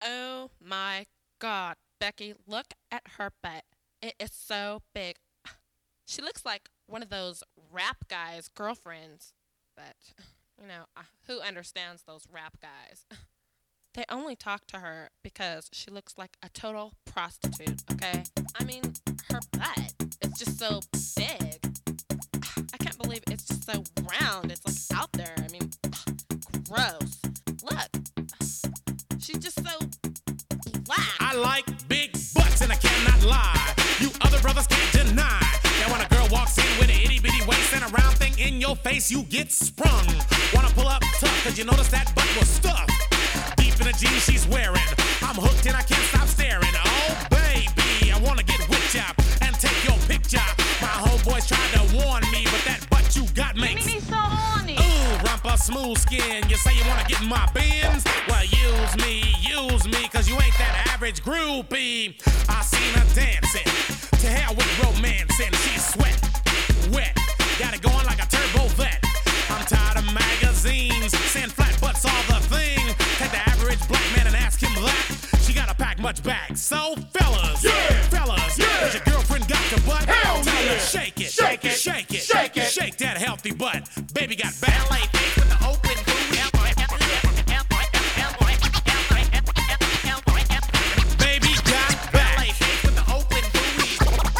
Oh my God, Becky, look at her butt. It is so big. She looks like one of those rap guys' girlfriends. But, who understands those rap guys? They only talk to her because she looks like a total prostitute, okay? I mean, her butt is just so big. I can't believe it's just so round. It's like out there. I mean, gross. Look, she's just so black. I like big butts and I cannot lie. You other brothers can't deny that when a girl walks in with an itty bitty waist and a round thing in your face, you get sprung. Wanna pull up tough, cause you notice that butt was stuffed deep in the jeans she's wearing. I'm hooked and I can't stop staring. Oh baby, I wanna get with ya and take your picture. My homeboys tried to warn me, but that butt you got makes me so horny. Ooh, rumpa smooth skin. You say you wanna get in my bins? Well, use me, cause you ain't that average groupie. I seen her dancing, to hell with romancing. She's sweat, wet, got it going like a turbo vet. I'm tired of magazines, saying flat butts all the thing. Take the average black man and ask him that. She gotta pack much back. So fellas, has your girlfriend got your butt? Hell Tell yeah. her shake it, Shake it. shake it, Shake it. shake that healthy butt. Baby got back. LA face with the open booty. Baby got back. LA face with the open booty.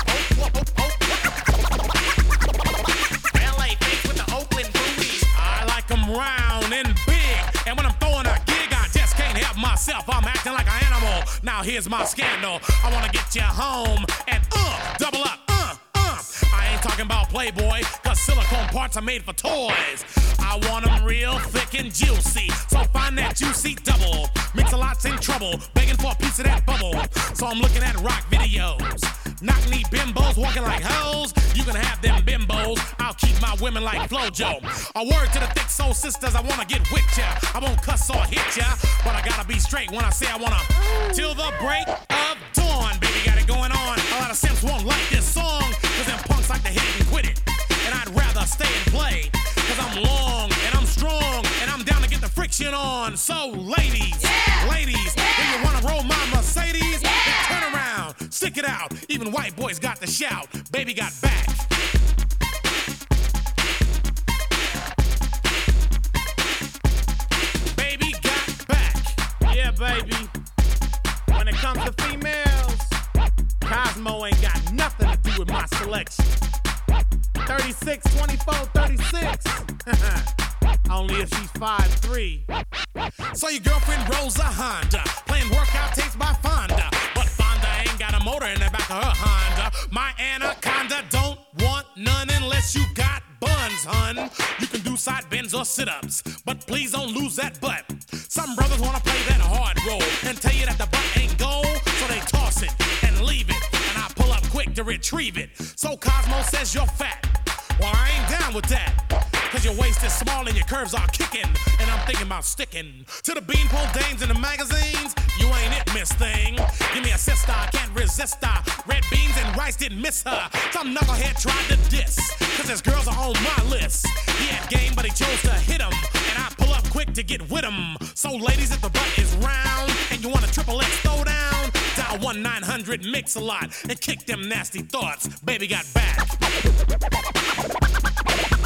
LA face with the open booty. I like 'em round and big. And when I'm throwing a gig, I just can't help myself. I'm acting like an animal. Now here's my scandal. I wanna get you home and double up. I ain't talking about Playboy, cause silicone parts are made for toys. I want 'em real thick and juicy. So find that juicy double. Mix-a-lot's in trouble, begging for a piece of that bubble. So I'm looking at rock videos. Knock-knee bimbos walking like hoes. You can have them bimbos. I'll keep my women like Flojo. A word to the thick soul sisters, I wanna get with ya. I won't cuss or hit ya, but I gotta be straight when I say I wanna. Till the break of dawn, baby, got it going on. A lot of simps won't like this song, cause them punks like to hit it and quit it. And I'd rather stay and play, cause I'm long and I'm strong and I'm down to get the friction on. So ladies, if you wanna roll my Mercedes, then turn around, stick it out. Even white boys got the shout. Baby got back. Baby got back. Yeah, baby. When it comes to females, Cosmo ain't got nothing to do with my selection. 36, 24, 36. Only if she's 5'3". So your girlfriend rolls a Honda, playing workout tapes by Fonda. But Fonda ain't got a motor in the back of her Honda. My Anaconda don't want none unless you got buns, hun. You can do side bends or sit-ups, but please don't lose that butt. Some brothers wanna play that hard role and tell you that the butt ain't gold, so they toss it and leave it, and I pull up quick to retrieve it. So Cosmo says you're fat. Well, I ain't down with that, cause your waist is small and your curves are kicking, and I'm thinking about sticking to the beanpole dames in the magazines. You ain't it, miss thing. Give me a sister, I can't resist her. Red beans and rice didn't miss her. Some knucklehead tried to diss, cause his girls are on my list. He had game, but he chose to hit him, and I pull up quick to get with him. So ladies, if the butt is round and you want a triple X throwdown, dial 1-900-MIX-A-LOT and kick them nasty thoughts. Baby got back.